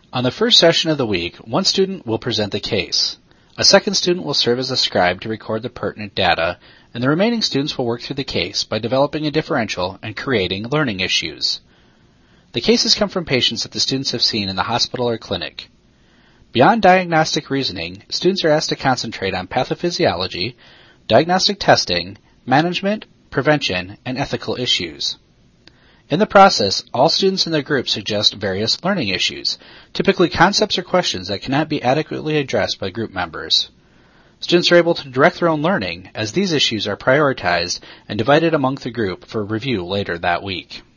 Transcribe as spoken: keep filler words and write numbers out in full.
On the first session of the week, one student will present the case. A second student will serve as a scribe to record the pertinent data, and the remaining students will work through the case by developing a differential and creating learning issues. The cases come from patients that the students have seen in the hospital or clinic. Beyond diagnostic reasoning, students are asked to concentrate on pathophysiology, diagnostic testing, management, prevention, and ethical issues. In the process, all students in the group suggest various learning issues, typically concepts or questions that cannot be adequately addressed by group members. Students are able to direct their own learning, as these issues are prioritized and divided among the group for review later that week.